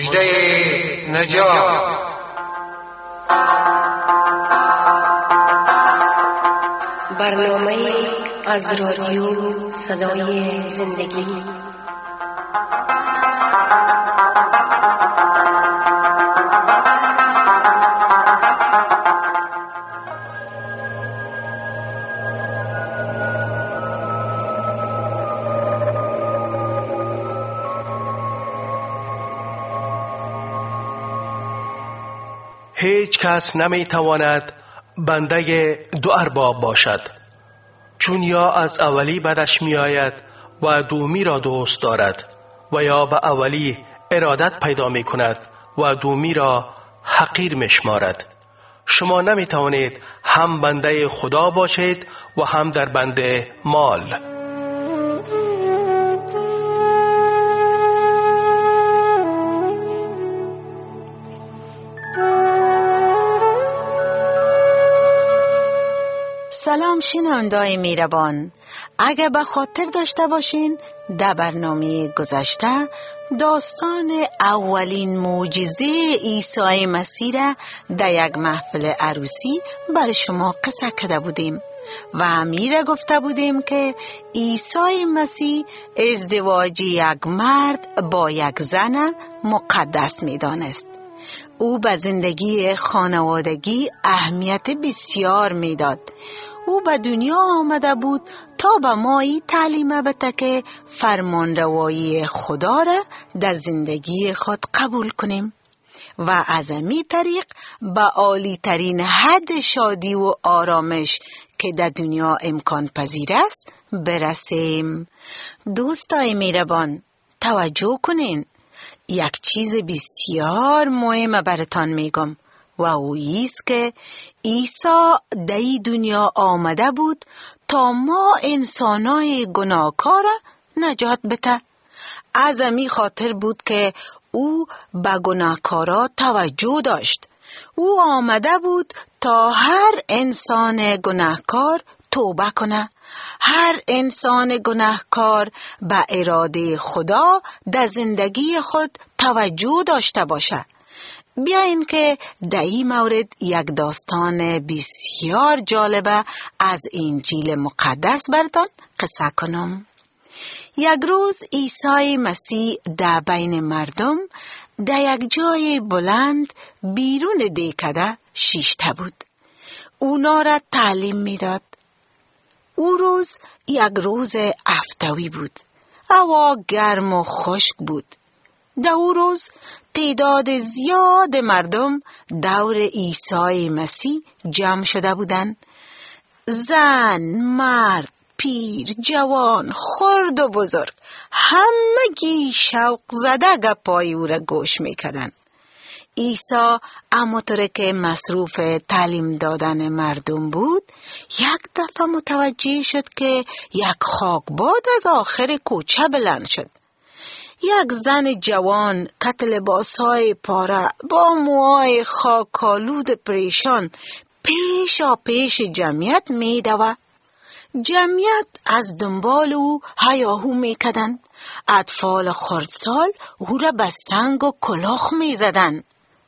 مژده نجات. برنامه از رادیو صدای زندگی. هیچ کس نمی تواند بنده دو ارباب باشد، چون یا از اولی بدش می آید و دومی را دوست دارد، و یا به اولی ارادت پیدا می کند و دومی را حقیر می شمارد. شما نمی توانید هم بنده خدا باشید و هم در بند مال. سلام شنونده‌های میربان، اگه به خاطر داشته باشین در برنامه گذشته داستان اولین معجزه عیسی مسیح را در یک محفل عروسی برای شما قصه کرده بودیم و میره گفته بودیم که عیسی مسیح ازدواج یک مرد با یک زن مقدس میدانست. او به زندگی خانوادگی اهمیت بسیار میداد. او به دنیا آمده بود تا به ما این تعلیم بده که فرمانروایی خدا را در زندگی خود قبول کنیم و از این طریق به عالی ترین حد شادی و آرامش که در دنیا امکان پذیر است برسیم. دوستای میربان، توجه کنین، یک چیز بسیار مهم براتان میگم و او ایست که عیسی در این دنیا آمده بود تا ما انسانای گناهکار نجات بده. از همین خاطر بود که او به گناهکارا توجه داشت. او آمده بود تا هر انسان گناهکار توبه کنه. هر انسان گناهکار به اراده خدا در زندگی خود توجه داشته باشه. بیاین که در این مورد یک داستان بسیار جالبه از انجیل مقدس براتون قصه کنم. یک روز عیسی مسیح در بین مردم در یک جای بلند بیرون دهکده شیشته بود. اونا را تعلیم میداد. او روز یک روز هفتوی بود. هوا گرم و خشک بود. در او روز تعداد زیاد مردم دور عیسی مسیح جمع شده بودند. زن، مرد، پیر، جوان، خرد و بزرگ، همگی شوق زده گپای او را گوش میکردند. عیسی همانطور که مصروف تعلیم دادن مردم بود، یک دفعه متوجه شد که یک خاکباد از آخر کوچه بلند شد. یک زن جوان کت لباسای پاره با موهای خاکالود پریشان پیش جمعیت میدوه. جمعیت از دنبال او هیاهو میکردند. اطفال خردسال او را به سنگ و کلاه میزدند.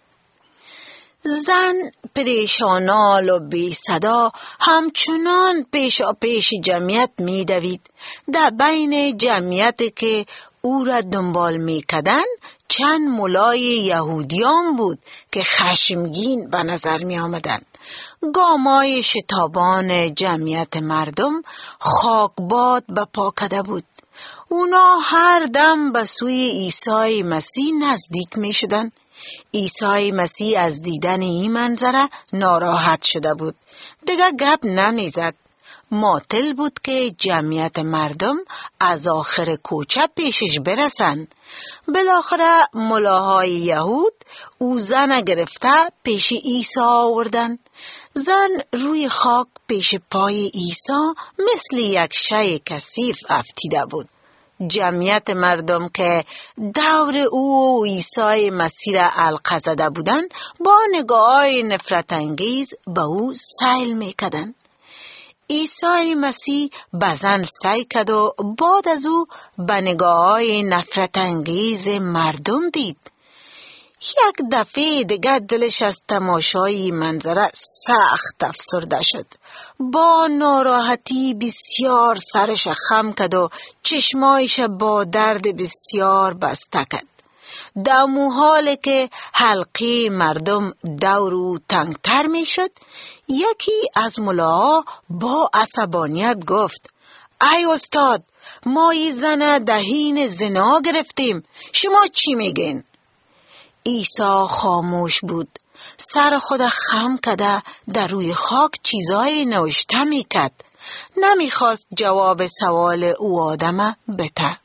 زن پریشانال و بی صدا همچنان پیش جمعیت میدوید. در بین جمعیت که او را دنبال میکردند چند مولای یهودیان بود که خشمگین به نظر می آمدند. گامای شتابان جمعیت مردم خاکباد به پا کرده بود. اونا هر دم به سوی عیسی مسیح نزدیک می شدند. عیسی مسیح از دیدن این منظره ناراحت شده بود. دیگه گپ نمی زد. ماتل بود که جمعیت مردم از آخر کوچه پیشش برسن. بالاخره ملاهای یهود او زن گرفته پیش عیسی آوردن. زن روی خاک پیش پای عیسی مثل یک شی کثیف افتیده بود. جمعیت مردم که دور او و عیسی مسیح را حلقه زده بودند با نگاه‌های نفرت انگیز به او سیل می‌کردند. عیسی مسیح به زن سعی کرد و بعد از او به نگاه‌های نفرت انگیز مردم دید. یک دفعه دیگه دلش از تماشای منظره سخت افسرده شد. با ناراحتی بسیار سرش خم کرد و چشمایش با درد بسیار بسته کرد. در حالی که حلقه مردم دور او تنگتر می شد، یکی از ملاها با عصبانیت گفت: ای استاد، ما این زن دهین زنا گرفتیم، شما چی میگین؟ عیسی خاموش بود. سر خود خم کرده در روی خاک چیزای نوشته میکرد. نمیخواست جواب سوال او آدم بده.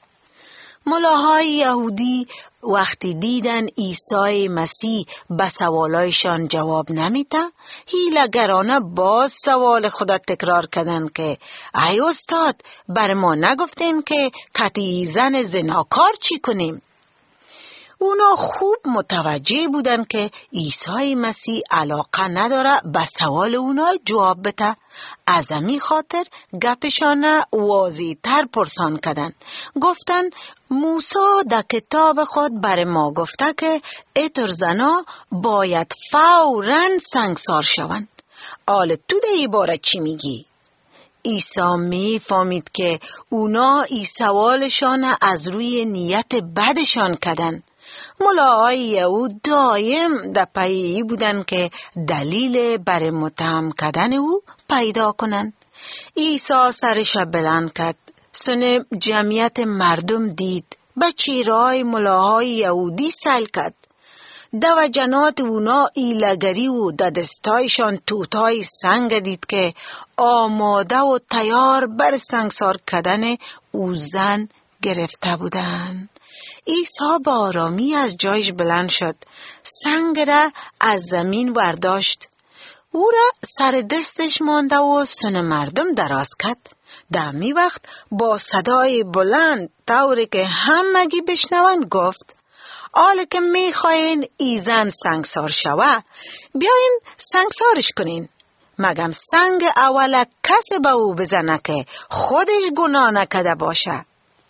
ملاهای یهودی وقتی دیدن عیسی مسیح به سوالایشان جواب نمیده، حیله‌گرانه باز سوال خود تکرار کردن که ای استاد، بر ما نگفتین که قطعی زن زناکار چی کنیم؟ اونا خوب متوجه بودن که عیسی مسیح علاقه نداره به سوال اونا جواب بده. از همین خاطر گپشان واضح تر پرسان کردن. گفتن موسی در کتاب خود بر ما گفته که اتر زنا باید فوراً سنگسار شوند. حال تو در این باره چی میگی؟ عیسی میفهمید که اونا این سوالشان از روی نیت بدشان کردن. ملاهای یهود دایم در پی بودن که دلیل بر متهم کردن او پیدا کنن. عیسی سرش بلند کرد. سن جمعیت مردم دید. به چهره‌های ملاهای یهودی سیل کرد. در وجنات اونا ایلگری و در دستایشان توتای سنگ دید که آماده و تیار بر سنگسار کردن او زن گرفته بودن. عیسی با آرامی از جایش بلند شد. سنگ را از زمین برداشت. او را سر دستش مانده و سن مردم دراز کرد. در می وقت با صدای بلند طوری که همگی بشنوند گفت: حالا که می خواهین ای زن سنگسار شوه، بیاین سنگسارش کنین. مگم سنگ اول کسی به او بزنه که خودش گناه نکرده باشه.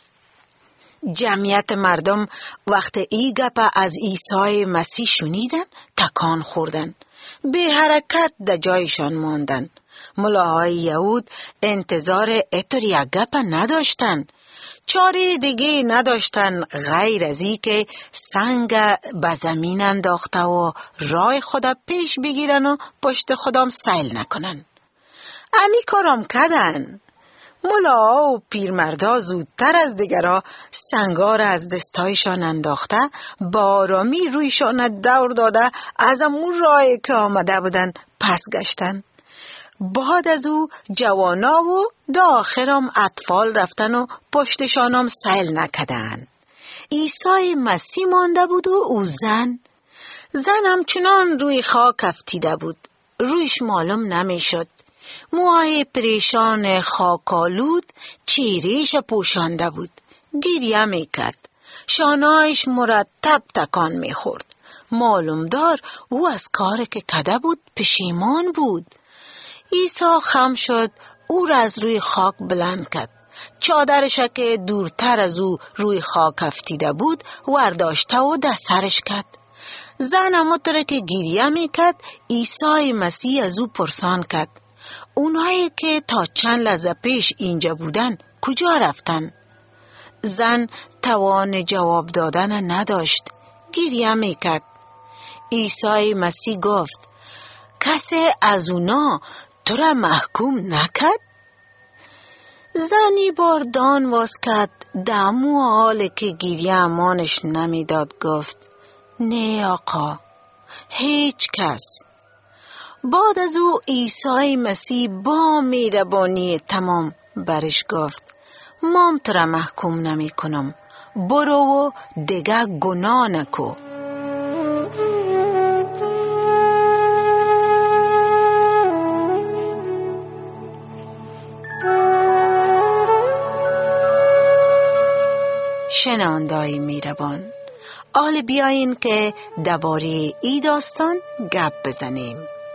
جمعیت مردم وقت ای گپ از عیسی مسیح شنیدن تکان خوردن. به حرکت در جایشان ماندن. ملاهای یهود انتظار اتر یک گپ نداشتن. چاره دیگه نداشتن غیر از ای که سنگ به زمین انداخته و رای خدا پیش بگیرن و پشت خودم سیل نکنن. امی کارم کردن. ملاها و پیرمردا زودتر از دیگرها سنگا را از دستایشان انداخته با آرامی رویشان دور داده از امون راهی که آمده بودن پس گشتن. بعد از او جوانا و داخرم اطفال رفتن و پشتشانم سیل نکدن. عیسی مسیح مانده بود و او زن همچنان روی خاک افتیده بود. رویش معلوم نمی شد. موهای پریشان خاکالود چهرهش پوشانده بود. گریه می کرد. شانه‌اش مرتب تکان می خورد. معلوم دار او از کاری که کرده بود پشیمان بود. عیسی خم شد. او را از روی خاک بلند کرد. چادرش که دورتر از او روی خاک افتیده بود ورداشته و در سرش کرد. زن همونطور که گریه می کرد عیسی مسیح از او پرسان کرد: اونایی که تا چند لحظه پیش اینجا بودن کجا رفتن؟ زن توان جواب دادن نداشت. گریه میکرد. عیسی مسیح گفت: کسی از اونا تو را محکوم نکرد؟ زنی بار دان واز کرد. دمو حالی که گریه امانش نمیداد گفت: نه آقا، هیچ کس. بعد از او عیسی مسیح با مهربانی تمام برش گفت: من تو را محکوم نمی کنم. برو و دیگه گناه نکو. شنونده‌های مهربان، حال بیاین که درباره این داستان گپ بزنیم.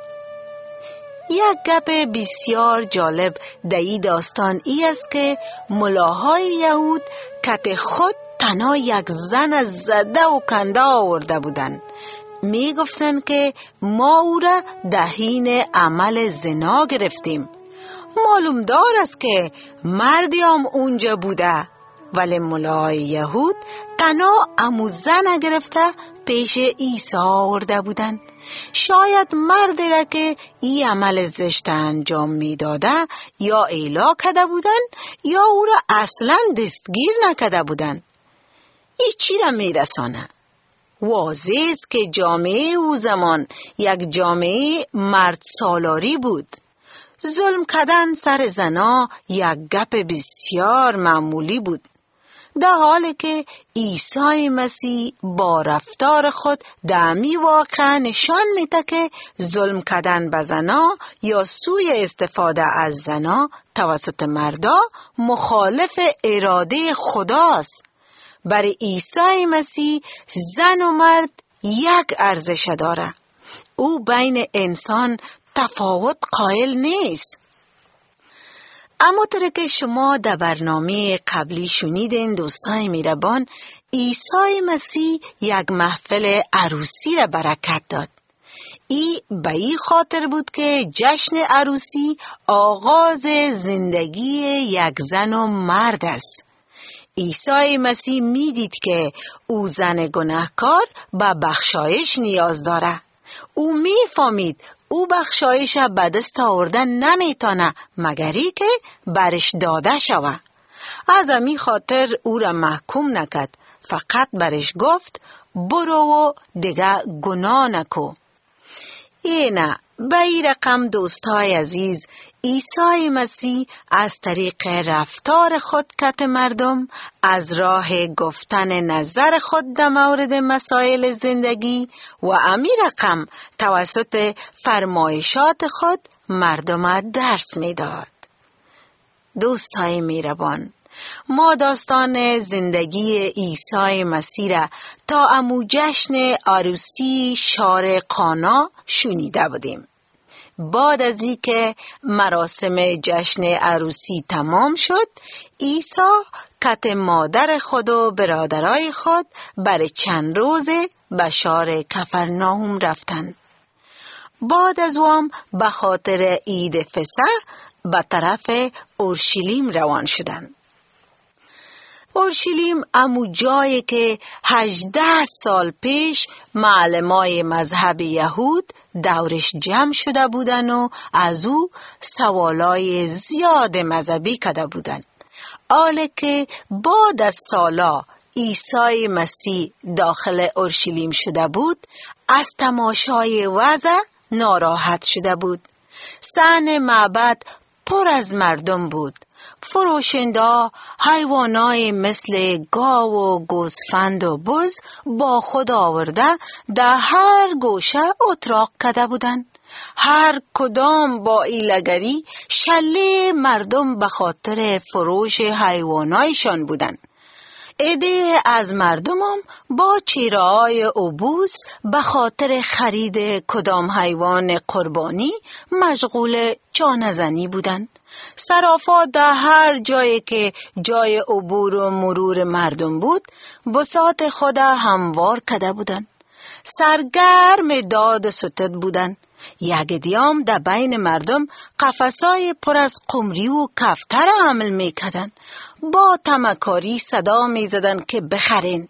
یک گپ بسیار جالب در این داستان ای است که ملاهای یهود کت خود تنها یک زن زده و کنده آورده بودند. می گفتند که ما او را دهین عمل زنا گرفتیم. معلوم دار است که مردی هم اونجا بوده، ولی ملای یهود تنها امو زن گرفته پیش عیسی آورده بودند. شاید مردی را که این عمل زشت انجام می داده یا ایلا کرده بودند یا او را اصلا دستگیر نکرده بودند. این چی را می رسانه؟ واضح است که جامعه او زمان یک جامعه مرد سالاری بود. ظلم کردن سر زنا یک گپ بسیار معمولی بود، در حالی که عیسی مسیح با رفتار خود دمی واقعا نشان میده که ظلم کردن به زنا یا سوء استفاده از زنا توسط مردا مخالف اراده خداست. برای عیسی مسیح زن و مرد یک ارزش داره. او بین انسان تفاوت قائل نیست. اما طور که شما در برنامه قبلی شنیدین دوستان میربان، عیسی مسیح یک محفل عروسی را برکت داد. ای به این خاطر بود که جشن عروسی آغاز زندگی یک زن و مرد است. عیسی مسیح میدید که او زن گناهکار به بخشایش نیاز داره. او میفهمید او بخشایش به دست آوردن نمیتونه مگری که برش داده شوه. از همین خاطر او را محکوم نکرد، فقط برش گفت برو و دیگه گناه نکو. اینه به این رقم دوستای عزیز، عیسی مسیح از طریق رفتار خود کت مردم، از راه گفتن نظر خود در مورد مسائل زندگی و امی رقم توسط فرمایشات خود مردم درس میداد. دوستای میربان، ما داستان زندگی عیسی مسیح را تا امو جشن عروسی شار قانا شنیده بودیم. بعد از اینکه مراسم جشن عروسی تمام شد، عیسی کت مادر خود و برادرای خود برای چند روزه به شهر کفرناهم رفتند. بعد از وام به خاطر عید فسح به طرف اورشلیم روان شدند. اورشلیم امو جایی که 18 سال پیش معلمای مذهب یهود دورش جمع شده بودن و از او سوالای زیاد مذهبی کرده بودن. حالا که بعد از سالا عیسی مسیح داخل اورشلیم شده بود، از تماشای وضع ناراحت شده بود. صحن معبد پر از مردم بود. فروشنده حیوانای مثل گاو و گوسفند و بز با خود آورده در هر گوشه اتراق کرده بودند. هر کدام با ایلگری شله مردم به خاطر فروش حیوانایشان بودند. عده از مردمم با چیره‌های عبوس به خاطر خرید کدام حیوان قربانی مشغول جانزنی بودند. صرافا در هر جایی که جای عبور و مرور مردم بود بساط خود هموار کرده بودند. سرگرم داد و ستد بودند. یک دیام در بین مردم قفسای پر از قمری و کفتر عمل میکردند. با تمکاری صدا میزدند که بخرین.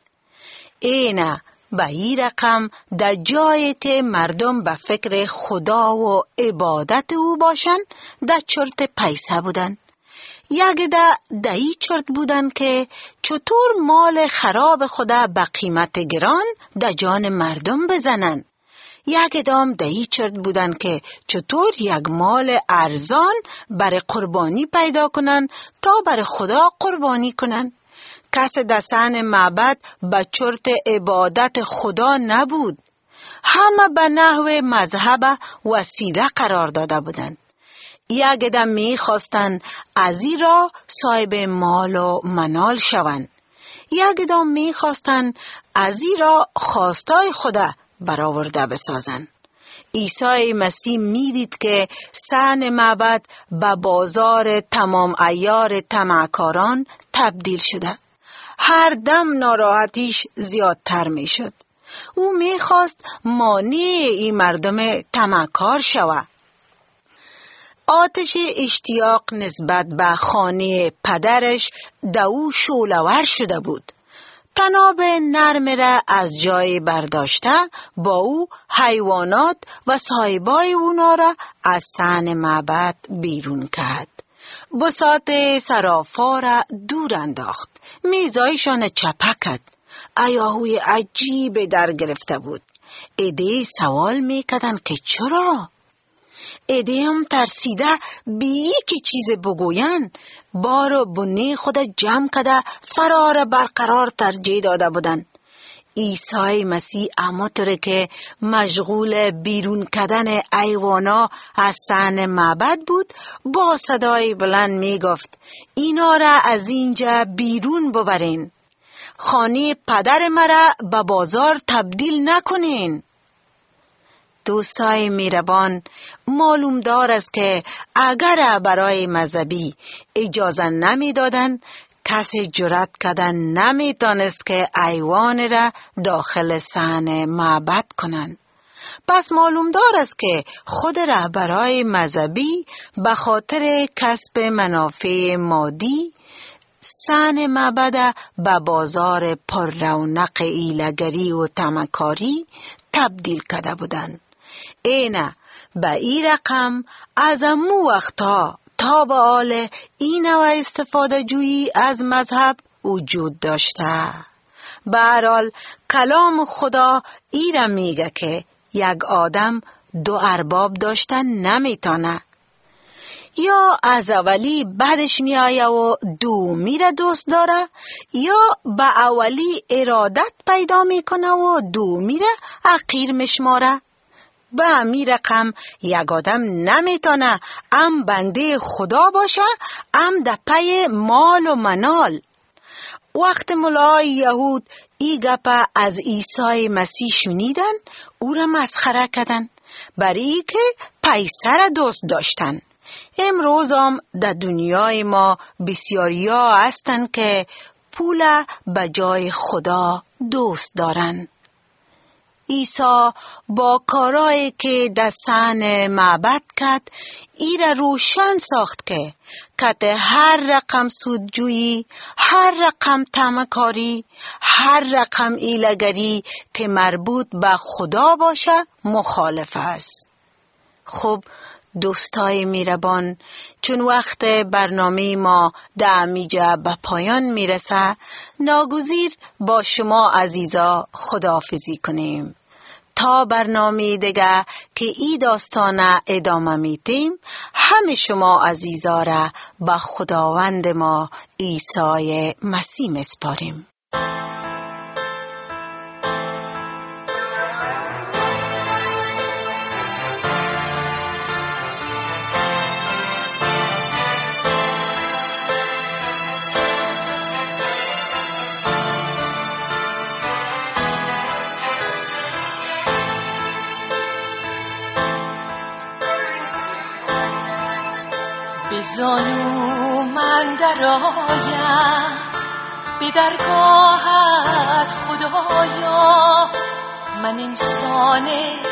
اینه به این رقم در جایی که مردم به فکر خدا و عبادت او باشند در چرت پیسه بودند. یک در این چرت بودند که چطور مال خراب خدا به قیمت گران در جان مردم بزنند. یک دام در این چرت بودند که چطور یک مال ارزان برای قربانی پیدا کنند تا برای خدا قربانی کنند. کس در صحن معبد به چرت عبادت خدا نبود. همه به نحو مذهب وسیله قرار داده بودند. یک دم می خواستند از این را صاحب مال و منال شوند. یک دم می خواستند از این را خواستای خدا برآورده بسازند. عیسی مسیح میدید که صحن معبد به بازار تمام عیار طمعکاران تبدیل شده. هر دم ناراحتیش زیادتر می شد. او می خواست مانع این مردم طمعکار شود. آتش اشتیاق نسبت به خانه پدرش دو شعله‌ور شده بود. طناب نرم را از جای برداشته با او حیوانات و صاحبای اونا را از صحن معبد بیرون کرد. بساط سرافا را دور انداخت. میزایشان چپه کرد. هیاهوی عجیب در گرفته بود. عده سوال میکردند که چرا؟ عده هم ترسیده بی که چیز بگوین بار بنی خود جمع کده فرار برقرار ترجیح داده بودن. عیسی مسیح اما طوره که مشغول بیرون کردن حیوانا از صحن معبد بود با صدای بلند می گفت اینا را از اینجا بیرون ببرین. خانه پدر مرا به بازار تبدیل نکنین. دوستای میربان، معلوم دار است که اگر برای مذهبی اجازه نمی دادن کسی جرأت کردن نمی تانست که حیوان را داخل صحن معبد کنند. پس معلوم دار است که خود رهبرای مذهبی به خاطر کسب منافع مادی صحن معبد به بازار پر رونق حیله‌گری و طمعکاری تبدیل کرده بودند. اینه به این رقم از امو وقتا تا به حال این نوع استفاده جویی از مذهب وجود داشته. به هر حال کلام خدا ایره میگه که یک آدم دو ارباب داشتن نمیتونه. یا از اولی بعدش میآیه و دومی را دوست داره، یا به اولی ارادت پیدا میکنه و دومی را حقیر میشماره. به همین رقم یک آدم نمیتونه هم بنده خدا باشه هم در پی مال و منال. وقت ملای یهود ای گپ از عیسی مسیح شنیدن او را مسخره کردن برای که پیسر دوست داشتن. امروز هم در دنیای ما بسیاری ها هستند که پول به جای خدا دوست دارن. عیسی با کارایی که در صحن معبد کرد ای را روشن ساخت که کت هر رقم سودجویی، هر رقم طمعکاری، هر رقم حیله‌گری که مربوط به خدا باشه مخالف است. خب دوستای میربان، چون وقت برنامه ما در میجا به پایان میرسه، ناگزیر با شما عزیزا خداحافظی کنیم. تا برنامه دیگه که ای داستان ادامه میتیم، همه شما عزیزا را به خداوند ما عیسی مسیح مسپاریم. زانو من درآیم به درگاهت خدایا، من انسان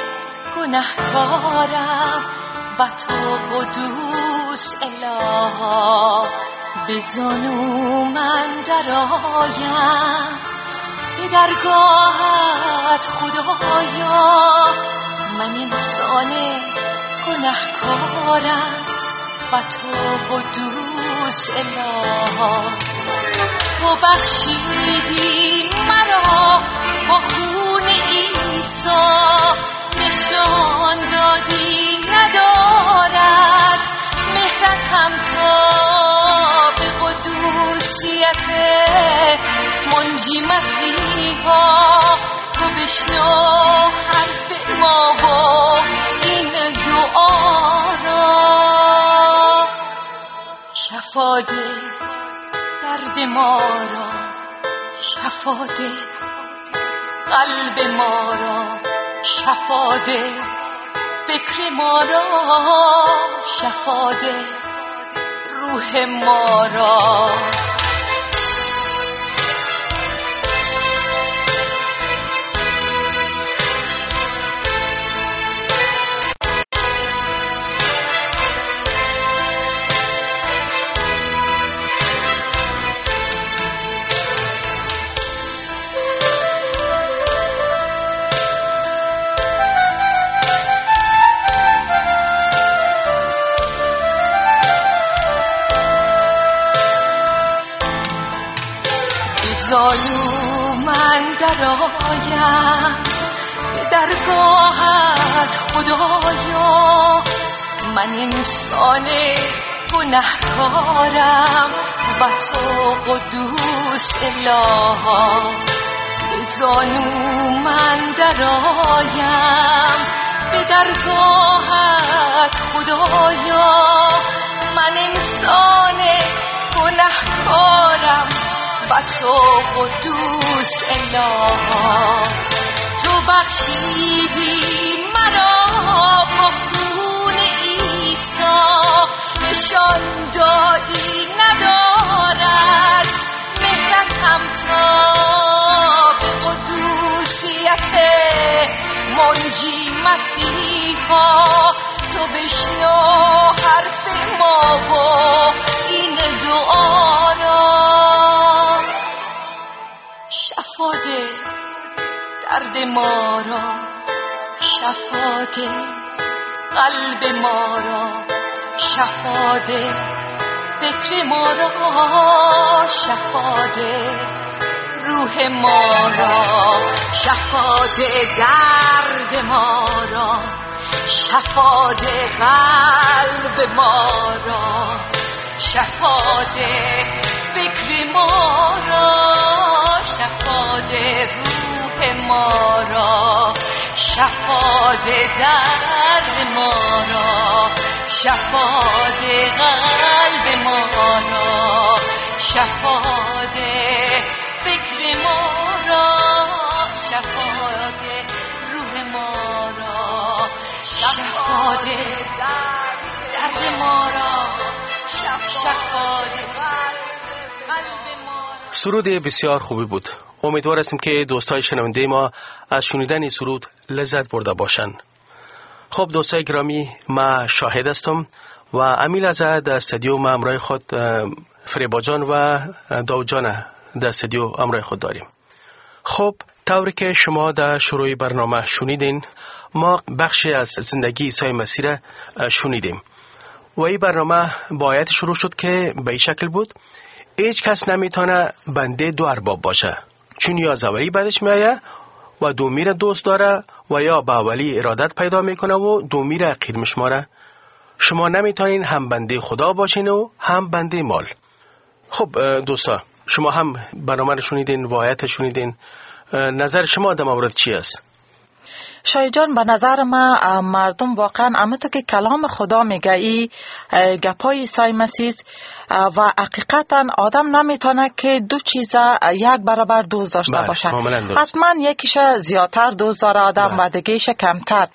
گنهکارم و تو قدوس الها. به زانو من درآیم به درگاهت خدایا، من انسان گنهکارم و تو قدوس اله. تو بخشیدی مرا با خون عیسی، نشان دادی ندارد مهرت هم تا به قدوسیت منجی مسیحا. تو بشنو حرف ما و این دعا را، شفا ده درد ما را، شفا ده قلب ما را، شفا ده فکر ما را، شفا ده روح ما را. برایم به درگاهت خدایا. من انسان گنهکارم و تو قدوس الها. به زانو من درایم به درگاهت خدایا. من انسان گنهکارم و تو قدوس الها. تو بخشیدی مرا با خون عیسی، نشان دادی ندارد مهرتم تا به قدوسیت منجی مسیحا. تو بشنو حرف ما و این دعا را. شفا ده درد ما را، شفا ده قلب ما را، شفا ده فکر ما را، شفا ده روح ما را، شفا ده درد ما را، شفا ده قلب ما را، شفا ده فکر ما را، شفا ده روح ما را، شفا ده درد ما را، شفا ده قلب ما را، شفا ده فکر ما را، شفا ده روح ما را، شفا ده درد ما را، شفا ده قلب ما را. سرود بسیار خوبی بود. امیدوار هستیم که دوستای شنونده ما از شنیدن این سرود لذت برده باشند. خب دوستای گرامی، ما شاهد هستم و امیل از در استودیو ما همراه خود فریبا جان و داود جان در استودیو همراه خود داریم. خب طوری که شما در شروع برنامه شنیدین، ما بخشی از زندگی عیسی مسیح را شنیدیم و این برنامه با آیت شروع شد که به این شکل بود: هیچ کس نمیتونه بنده دو ارباب باشه، چون یا از اولی بدش میایه و دومی را دوست داره و یا به اولی ارادت پیدا میکنه و دومی را حقیر میشماره. شما نمیتونین هم بنده خدا باشین و هم بنده مال. خب دوستا، شما هم برنامه رو شنیدین و آیت شنیدین، نظر شما در مورد چی است؟ شای جان، به نظر ما مردم واقعا همونطور که کلام خدا میگه، ای گپای عیسی مسیح و حقیقتا آدم نمیتونه که دو چیز یک برابر دوست داشته باشه. حتما یکیش زیادتر دوست داره آدم و دیگهش کمتر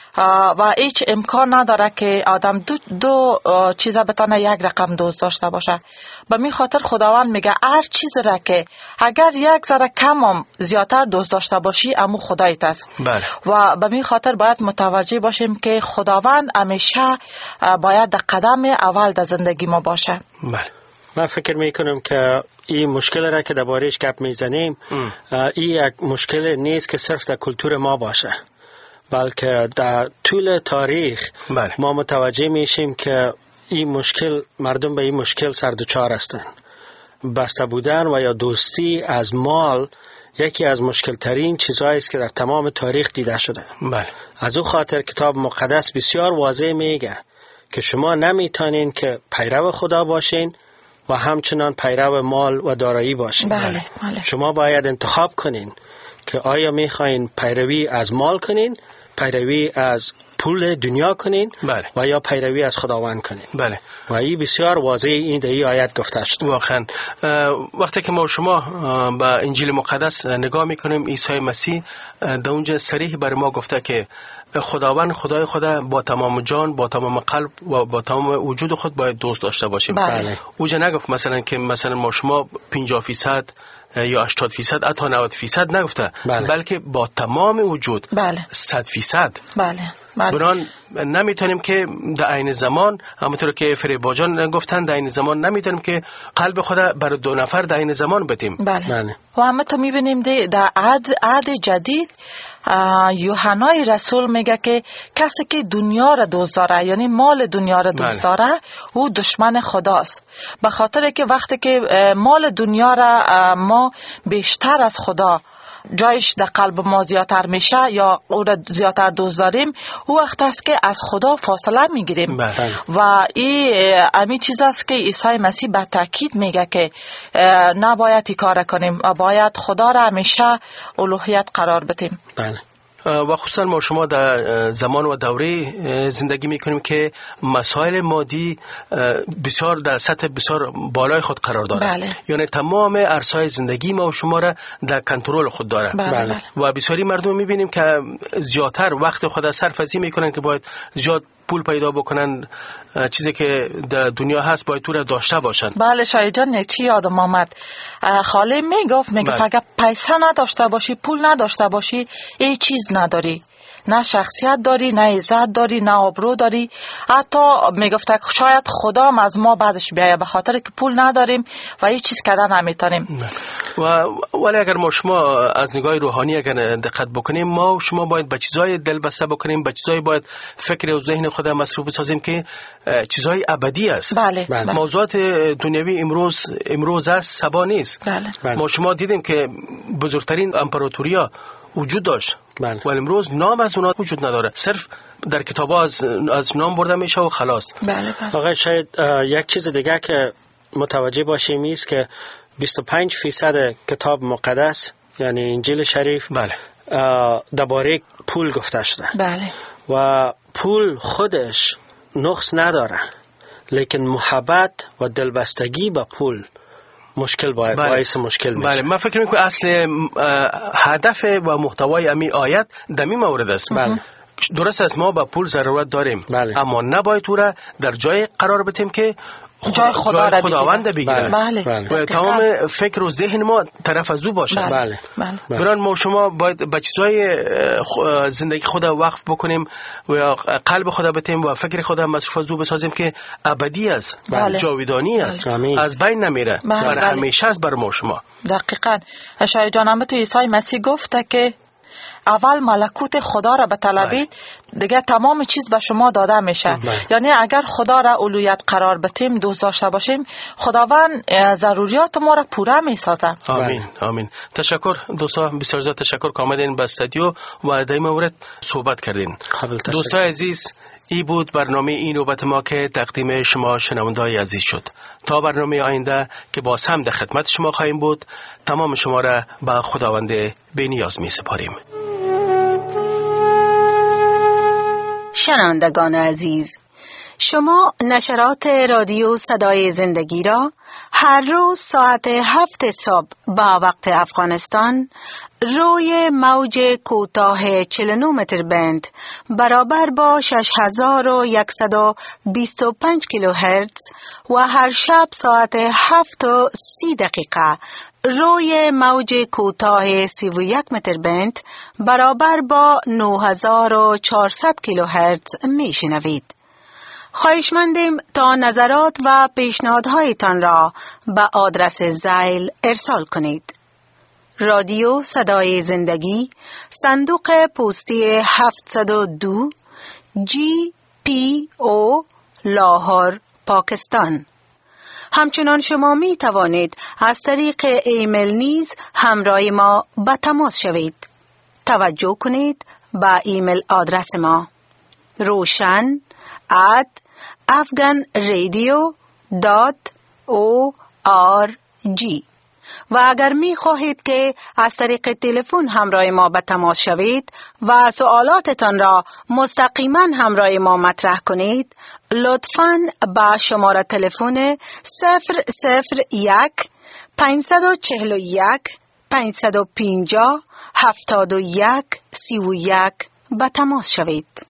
و هیچ امکان نداره که آدم دو چیزا بتونه یک رقم دوست داشته باشه. به می خاطر خداوند میگه هر چیز را که اگر یک ذره کم هم زیادتر دوست داشته باشی، امو خدایت است. و به می خاطر باید متوجه باشیم که خداوند همیشه باید در قدم اول در زندگی ما باشه. من فکر میکنم که این مشکل را که درباره‌اش گپ میزنیم، این یک مشکل نیست که صرف در کلتور ما باشه، بلکه در طول تاریخ ما متوجه میشیم که این مشکل، مردم به این مشکل سردچار هستند. بسته بودن و یا دوستی از مال یکی از مشکل ترین چیزهایی است که در تمام تاریخ دیده شده. از او خاطر کتاب مقدس بسیار واضح میگه که شما نمیتونین که پیرو خدا باشین و همچنان پیرو مال و دارایی باشین. شما باید انتخاب کنین که آیا میخواین پیروی از مال کنین، پیروی از پول دنیا کنین، و یا پیروی از خداوند کنین. و این بسیار واضح این در این آیت گفته شد. واقعا وقتی که ما شما به انجیل مقدس نگاه میکنیم، عیسی مسیح در اونجا صریح بر ما گفته که خداوند خدای خدا با تمام جان، با تمام قلب و با تمام وجود خود باید دوست داشته باشیم. اونجا نگفت مثلا که مثلا ما شما 50% یا 80%، حتی 90% نگفته، بلکه با تمام وجود 100%. بران نمیتونیم که در عین زمان، همونطور که فریبا جان گفتن، در عین زمان نمیتونیم که قلب خدا بر دو نفر در عین زمان بدیم. و همونطور میبینیم در عهد جدید یوحنای رسول میگه که کسی که دنیا را دوست داره، یعنی مال دنیا را دوست داره، او دشمن خداست. به خاطر که وقتی که مال دنیا را ما بیشتر از خدا جایش در قلب ما زیادتر میشه یا او را زیادتر دوست داریم، او وقت است که از خدا فاصله میگیریم. و این چیز است که عیسی مسیح به تاکید میگه که نباید این کار کنیم و باید خدا را همیشه الوهیت قرار بدیم. و خصوصا ما شما در زمان و دوره زندگی میکنیم که مسائل مادی بسیار در سطح بسیار بالای خود قرار داره. یعنی تمام عرصه‌های زندگی ما و شما را در کنترل خود داره. و بسیاری مردم میبینیم که زیادتر وقت خود صرف ازی میکنن که باید زیاد پول پیدا بکنن، چیزی که در دنیا هست باید تو را داشته باشن. بله شاید جان، چی یادم آمد، خاله میگفت اگر پیسه نداشته باشی، پول نداشته باشی، این چیز نداری، نه شخصیت داری، نه عزت داری، نه آبرو داری. حتی میگفت شاید خدا هم از ما بعدش بیایه، به خاطر که پول نداریم و هیچ چیز کردن نمیتونیم. ولی اگر ما شما از نگاه روحانی اگر دقت بکنیم، ما و شما باید به چیزای دل بسته بکنیم، به چیزای باید فکر و ذهن خود مصروف بسازیم که چیزای ابدی است. موضوعات دنیوی امروز است، صبا نیست. ما شما دیدیم که بزرگترین امپراتوریا وجود داشت، ولی امروز نام از اونها وجود نداره، صرف در کتابا از نام برده میشه و خلاص. آقا شاید یک چیز دیگه که متوجه باشیم است که 25% کتاب مقدس یعنی انجیل شریف درباره پول گفته شده. و پول خودش نقص نداره، لیکن محبت و دلبستگی به پول مشکل باعث مشکل میشه. من فکر میکنم اصل هدف و محتوای امی آیت دمی مورد است. درست است ما با پول ضرورت داریم، اما نباید او را در جای قرار بدیم که جای خداوند بگیره. و تمام فکر و ذهن ما طرف از او باشه. بران ما شما باید به چیزای زندگی خود وقف بکنیم و قلب خدا بدیم و فکر خدا مصروف از او بسازیم که ابدی است، جاودانی است، از بین نمیره، برای همیشه است بر ما شما. دقیقاً شاید جانم تو عیسی مسیح گفته که اول ملکوت خدا را بطلبید، دیگه تمام چیز به شما داده میشه. یعنی اگر خدا را اولویت قرار بدیم، دوست داشته باشیم، خداوند ضروریات ما را پوره میسازه. آمین. تشکر دوستان، بسیار زیاد تشکر که آمدین به استودیو و در این مورد صحبت کردین. دوستان عزیز، ای بود برنامه این نوبت ما که تقدیم شما شنونده‌های عزیز شد. تا برنامه آینده که باز هم در خدمت شما خواهیم بود، تمام شما را به خداوند بی‌نیاز می‌سپاریم. شنوندگان عزیز، شما نشرات رادیو صدای زندگی را هر روز ساعت 7 صبح با وقت افغانستان روی موج کوتاه 49 متر بند برابر با 6125 کیلوهرتز و هر شب ساعت 7:30 روی موج کوتاه 31 متر بند برابر با 9400 کیلوهرتز میشنوید. خواهشمندیم تا نظرات و پیشنهادهایتان را به آدرس زیل ارسال کنید. رادیو صدای زندگی، صندوق پستی 702 GPO لاهور، پاکستان. همچنان شما می توانید از طریق ایمیل نیز همراه ما به تماس شوید. توجه کنید به ایمیل آدرس ما roshan@afghanradio.org. و اگر می خواهید که از طریق تلفن همراه ما به تماس شوید و سوالاتتان را مستقیما همراه ما مطرح کنید، لطفاً با شماره تلفن 001 541 550 71 31 به تماس شوید.